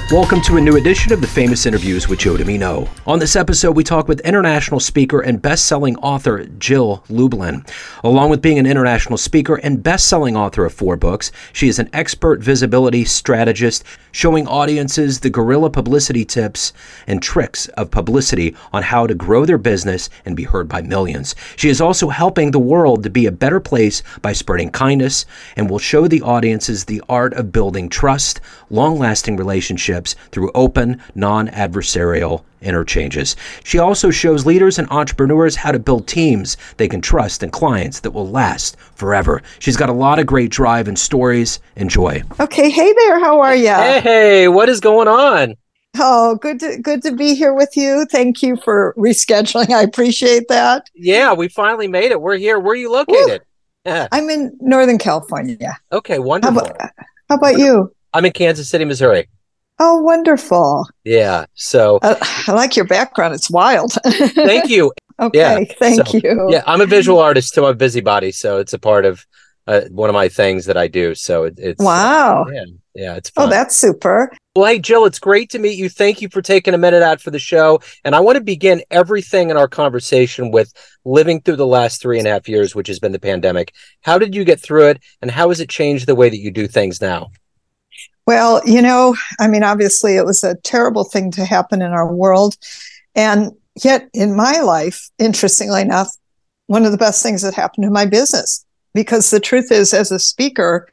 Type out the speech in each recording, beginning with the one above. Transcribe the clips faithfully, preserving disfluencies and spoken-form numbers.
Welcome to a new edition of the Famous Interviews with Joe Dimino. On this episode, we talk with international speaker and best-selling author Jill Lublin. Along with being an international speaker and best-selling author of four books, she is an expert visibility strategist, showing audiences the guerrilla publicity tips and tricks of publicity on how to grow their business and be heard by millions. She is also helping the world to be a better place by spreading kindness, and will show the audiences the art of building trust, long-lasting relationships through open, non-adversarial interchanges. She also shows leaders and entrepreneurs how to build teams they can trust and clients that will last forever. She's got a lot of great drive and stories. Enjoy. Okay. Hey there. How are you? Hey, what is going on? Oh, good to, good to be here with you. Thank you for rescheduling. I appreciate that. Yeah, we finally made it. We're here. Where are you located? Yeah. I'm in Northern California. Okay, wonderful. How about, how about you? I'm in Kansas City, Missouri. Oh, wonderful. Yeah, so. Uh, I like your background. It's wild. Thank you. Okay, yeah, thank so, you. Yeah, I'm a visual artist, so I'm a busybody, so it's a part of uh, one of my things that I do. So it, it's. Wow. Uh, yeah, yeah, it's fun. Oh, that's super. Well, hey, Jill, it's great to meet you. Thank you for taking a minute out for the show. And I want to begin everything in our conversation with living through the last three and a half years, which has been the pandemic. How did you get through it? And how has it changed the way that you do things now? Well, you know, I mean, obviously it was a terrible thing to happen in our world. And yet in my life, interestingly enough, one of the best things that happened to my business, because the truth is, as a speaker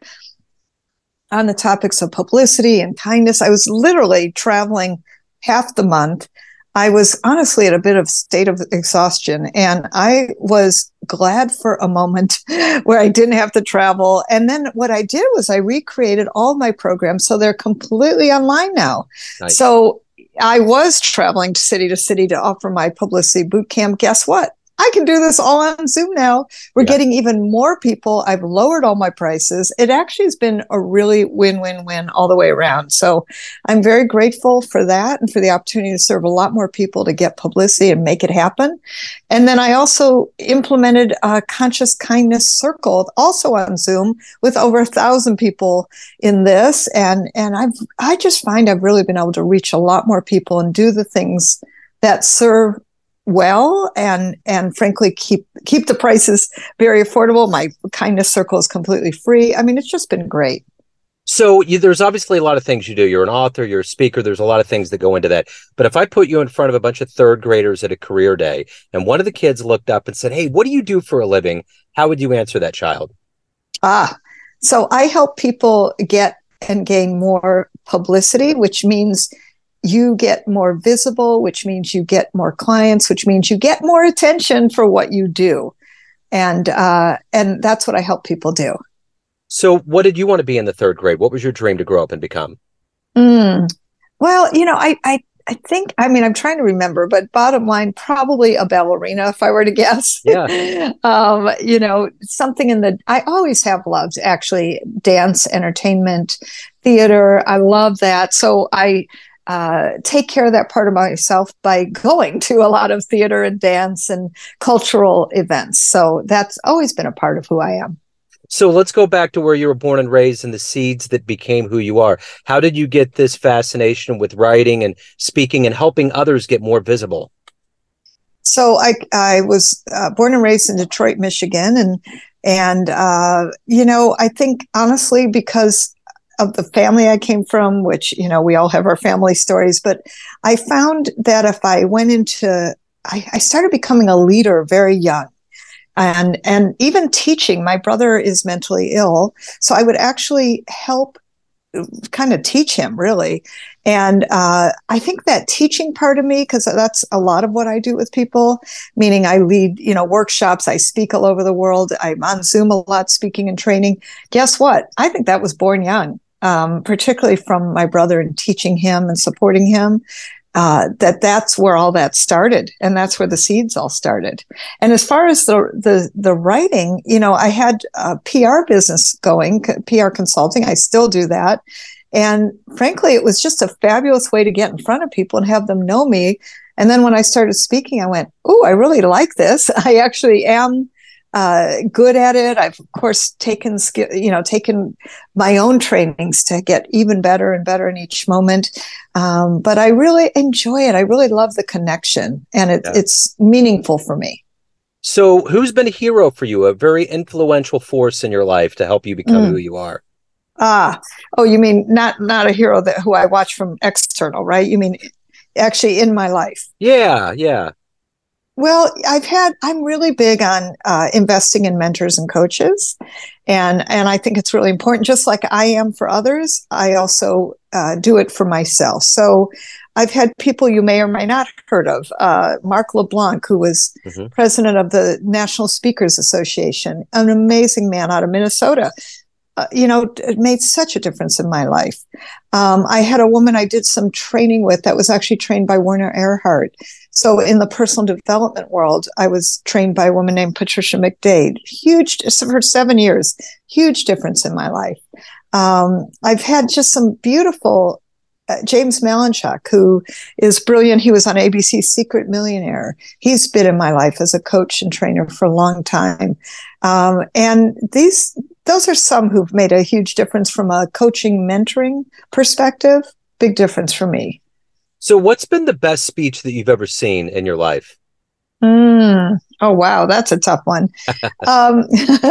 on the topics of publicity and kindness, I was literally traveling half the month. I was honestly at a bit of state of exhaustion, and I was glad for a moment where I didn't have to travel. And then what I did was I recreated all my programs so they're completely online now. Nice. So I was traveling city to city to offer my publicity boot camp. Guess what? I can do this all on Zoom now. We're yeah. getting even more people. I've lowered all my prices. It actually has been a really win-win-win all the way around. So I'm very grateful for that and for the opportunity to serve a lot more people to get publicity and make it happen. And then I also implemented a Conscious Kindness Circle, also on Zoom, with over a thousand people in this. And, and I've, I just find I've really been able to reach a lot more people and do the things that serve well and and frankly keep keep the prices very affordable. My Kindness Circle is completely free. I mean, it's just been great. So you, there's obviously a lot of things you do. You're an author, you're a speaker. There's a lot of things that go into that. But if I put you in front of a bunch of third graders at a career day, and one of the kids looked up and said, "Hey, what do you do for a living?" How would you answer that child? Ah, so I help people get and gain more publicity, which means you get more visible, which means you get more clients, which means you get more attention for what you do. And uh, and that's what I help people do. So what did you want to be in the third grade? What was your dream to grow up and become? Mm. Well, you know, I, I, I think, I mean, I'm trying to remember, but bottom line, probably a ballerina, if I were to guess. Yeah. um, you know, something in the, I always have loved actually dance, entertainment, theater. I love that. So I, Uh, take care of that part of myself by going to a lot of theater and dance and cultural events. So that's always been a part of who I am. So let's go back to where you were born and raised and the seeds that became who you are. How did you get this fascination with writing and speaking and helping others get more visible? So I I was uh, born and raised in Detroit, Michigan. And, and uh, you know, I think honestly, because of the family I came from, which, you know, we all have our family stories, but I found that if I went into, I, I started becoming a leader very young, and, and even teaching. My brother is mentally ill, so I would actually help kind of teach him, really. And uh, I think that teaching part of me, because that's a lot of what I do with people, meaning I lead, you know, workshops, I speak all over the world, I'm on Zoom a lot, speaking and training. Guess what? I think that was born young. Um, particularly from my brother and teaching him and supporting him, uh, that that's where all that started. And that's where the seeds all started. And as far as the, the, the writing, you know, I had a P R business going, P R consulting. I still do that. And frankly, it was just a fabulous way to get in front of people and have them know me. And then when I started speaking, I went, "Oh, I really like this. I actually am uh, good at it. I've of course taken skill, you know, taken my own trainings to get even better and better in each moment. Um, but I really enjoy it. I really love the connection, and it, Yeah. it's meaningful for me. So who's been a hero for you, a very influential force in your life to help you become Mm. who you are? Ah, oh, you mean not not a hero that who I watch from external, right? You mean actually in my life? Yeah, yeah. Well, I've had, I'm really big on uh, investing in mentors and coaches. And, and I think it's really important, just like I am for others, I also uh, do it for myself. So I've had people you may or may not have heard of, uh, Mark LeBlanc, who was Mm-hmm. president of the National Speakers Association, an amazing man out of Minnesota. Uh, you know, it made such a difference in my life. Um, I had a woman I did some training with that was actually trained by Werner Erhard. So in the personal development world, I was trained by a woman named Patricia McDade. Huge, for seven years, huge difference in my life. Um, I've had just some beautiful, uh, James Malinchak, who is brilliant. He was on A B C's Secret Millionaire. He's been in my life as a coach and trainer for a long time. Um, and these, those are some who've made a huge difference from a coaching, mentoring perspective. Big difference for me. So what's been the best speech that you've ever seen in your life? Mm. Oh, wow. That's a tough one. um,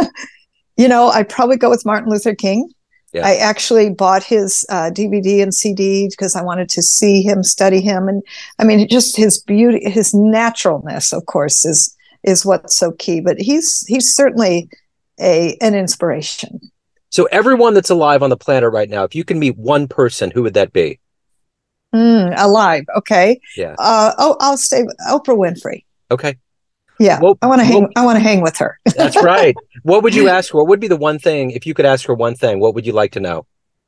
you know, I'd probably go with Martin Luther King. Yeah. I actually bought his uh, D V D and C D because I wanted to see him, study him. And I mean, just his beauty, his naturalness, of course, is is what's so key. But he's he's certainly a an inspiration. So everyone that's alive on the planet right now, if you can meet one person, who would that be? Mm, alive. Okay. Yeah. Uh, oh, I'll stay with Oprah Winfrey. Okay. Yeah. Well, I want to hang. well, I want to hang with her. That's right. What would you ask her? What would be the one thing, if you could ask her one thing, what would you like to know?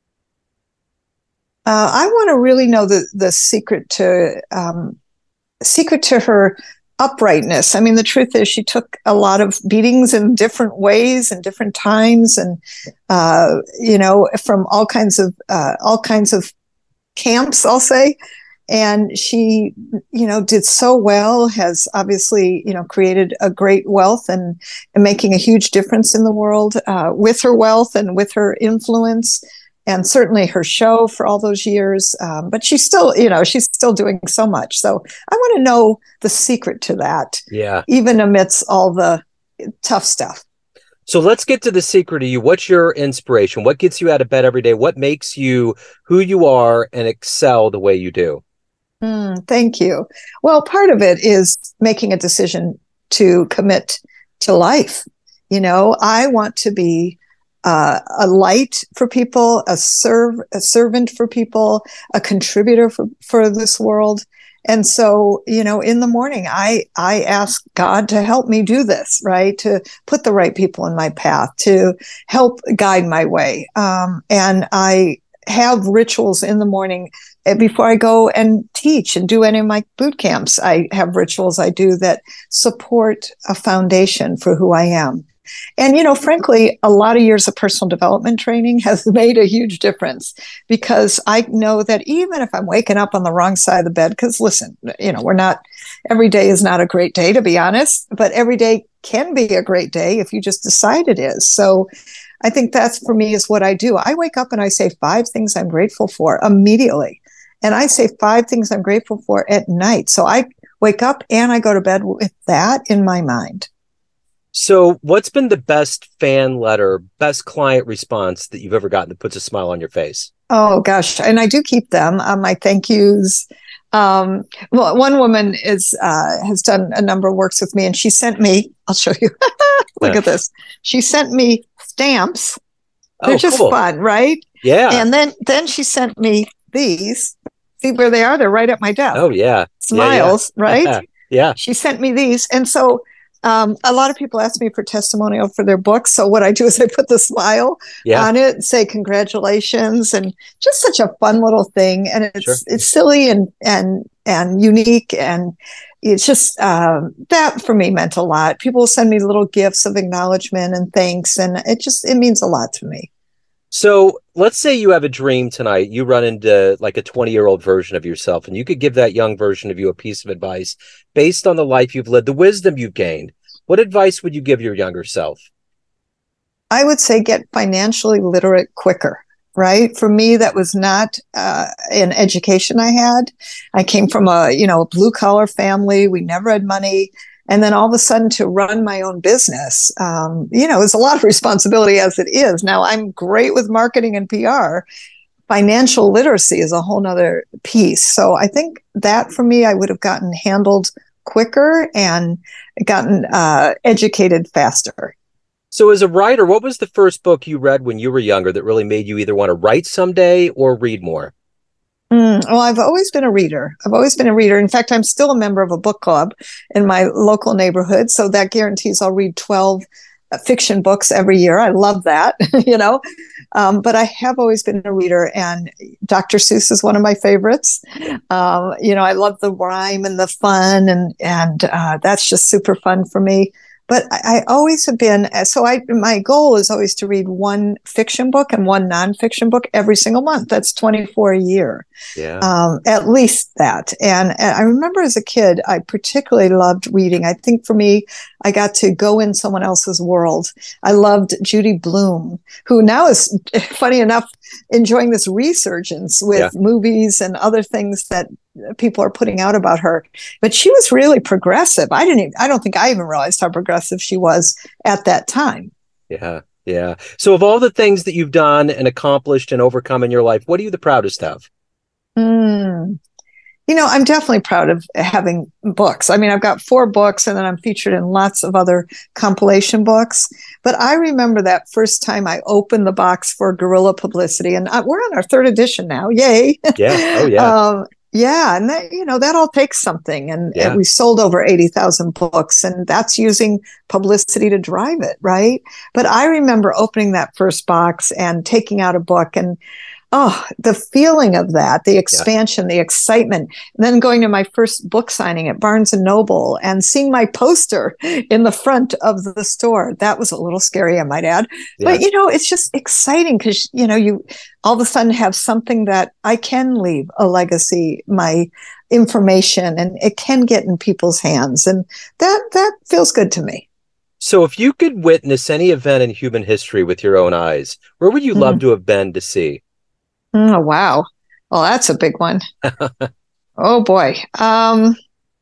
Uh, I want to really know the the secret to um, secret to her uprightness. I mean, the truth is, she took a lot of beatings in different ways and different times, and uh, you know, from all kinds of uh, all kinds of camps, I'll say. And she, you know, did so well, has obviously, you know, created a great wealth and, and making a huge difference in the world uh, with her wealth and with her influence, and certainly her show for all those years. Um, but she's still, you know, she's still doing so much. So I want to know the secret to that. Yeah. Even amidst all the tough stuff. So let's get to the secret of you. What's your inspiration? What gets you out of bed every day? What makes you who you are and excel the way you do? Mm, thank you. Well, part of it is making a decision to commit to life. You know, I want to be uh, a light for people, a serve, a servant for people, a contributor for, for this world. And so, you know, in the morning, I, I ask God to help me do this, right? To put the right people in my path, to help guide my way. Um, and I have rituals in the morning before I go and teach and do any of my boot camps. I have rituals I do that support a foundation for who I am. And, you know, frankly, a lot of years of personal development training has made a huge difference, because I know that even if I'm waking up on the wrong side of the bed, because listen, you know, we're not, every day is not a great day, to be honest, but every day can be a great day if you just decide it is. So I think that's, for me, is what I do. I wake up and I say five things I'm grateful for immediately. And I say five things I'm grateful for at night. So I wake up and I go to bed with that in my mind. So what's been the best fan letter, best client response that you've ever gotten that puts a smile on your face? Oh, gosh. And I do keep them, uh, my thank yous. Um, well, one woman is uh, has done a number of works with me, and she sent me, I'll show you. Look Yeah. at this. She sent me stamps. They're Oh, just cool. fun, right? Yeah. And then, then she sent me these. See where they are? They're right at my desk. Oh, yeah. Smiles, yeah, yeah. right? Yeah. She sent me these. And so um, a lot of people ask me for testimonial for their books. So what I do is I put the smile Yeah. on it, say congratulations, and just such a fun little thing. And it's Sure. it's silly and and and unique, and it's just um, that for me meant a lot. People send me little gifts of acknowledgement and thanks, and it just it means a lot to me. So let's say you have a dream tonight. You run into like a twenty-year-old version of yourself, and you could give that young version of you a piece of advice based on the life you've led, the wisdom you've gained. what advice would you give your younger self? I would say get financially literate quicker. Right. For me, that was not uh, an education I had. I came from a, you know, blue collar family. We never had money. And then all of a sudden to run my own business, um, you know, it's a lot of responsibility as it is. Now I'm great with marketing and P R. Financial literacy is a whole nother piece. So I think that for me, I would have gotten handled quicker and gotten uh, educated faster. So as a writer, what was the first book you read when you were younger that really made you either want to write someday or read more? Mm, well, I've always been a reader. I've always been a reader. In fact, I'm still a member of a book club in my local neighborhood. So that guarantees I'll read twelve uh, fiction books every year. I love that, you know. Um, but I have always been a reader, and Doctor Seuss is one of my favorites. Um, you know, I love the rhyme and the fun, and, and uh, that's just super fun for me. But I, I always have been, so I, my goal is always to read one fiction book and one nonfiction book every single month. That's twenty-four a year. Yeah. Um, at least that. And, and I remember as a kid, I particularly loved reading. I think for me, I got to go in someone else's world. I loved Judy Blume, who now is, funny enough, enjoying this resurgence with yeah. movies and other things that people are putting out about her. But she was really progressive. I didn't even, I don't think I even realized how progressive she was at that time. Yeah. Yeah. So of all the things that you've done and accomplished and overcome in your life, what are you the proudest of? Mm. You know, I'm definitely proud of having books. I mean, I've got four books and then I'm featured in lots of other compilation books. But I remember that first time I opened the box for Guerrilla Publicity, and I, we're on our third edition now. Yay. Yeah. Oh, yeah. um, yeah. And that, you know, that all takes something. And, yeah. and we sold over eighty thousand books, and that's using publicity to drive it. Right. But I remember opening that first box and taking out a book, and oh, the feeling of that, the expansion, yeah. the excitement, and then going to my first book signing at Barnes and Noble and seeing my poster in the front of the store. That was a little scary, I might add. Yeah. But, you know, it's just exciting because, you know, you all of a sudden have something that I can leave a legacy, my information, and it can get in people's hands. And that that feels good to me. So if you could witness any event in human history with your own eyes, where would you mm-hmm. love to have been to see? Oh, wow. Well, that's a big one. Oh, boy. Um,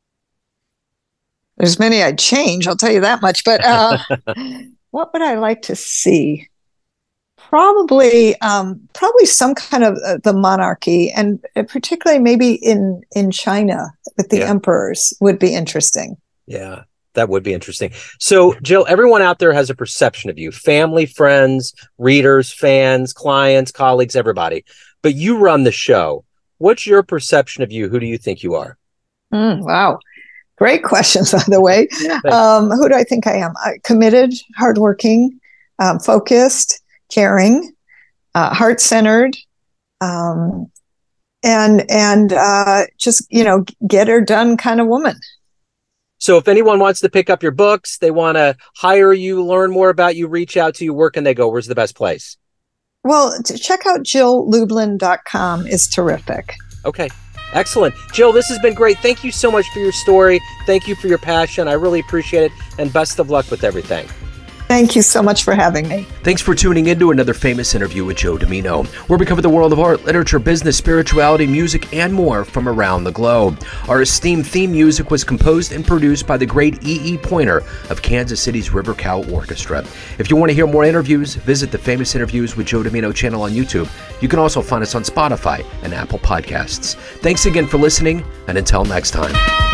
there's many I'd change, I'll tell you that much. But uh, what would I like to see? Probably um, probably some kind of uh, the monarchy, and particularly maybe in, in China with the yeah. emperors would be interesting. Yeah. That would be interesting. So, Jill, everyone out there has a perception of you, family, friends, readers, fans, clients, colleagues, everybody. But you run the show. What's your perception of you? Who do you think you are? Mm, wow. Great questions, by the way. um, who do I think I am? Uh, committed, hardworking, um, focused, caring, uh, heart-centered, um, and, and uh, just, you know, get her done kind of woman. So if anyone wants to pick up your books, they want to hire you, learn more about you, reach out to you, where can they go? Where's the best place? Well, to check out jill lublin dot com is terrific. Okay, excellent. Jill, this has been great. Thank you so much for your story. Thank you for your passion. I really appreciate it. And best of luck with everything. Thank you so much for having me. Thanks for tuning in to another famous interview with Joe Dimino, where we cover the world of art, literature, business, spirituality, music, and more from around the globe. Our esteemed theme music was composed and produced by the great E E. Pointer of Kansas City's River Cow Orchestra. If you want to hear more interviews, visit the Famous Interviews with Joe Dimino channel on YouTube. You can also find us on Spotify and Apple Podcasts. Thanks again for listening, and until next time.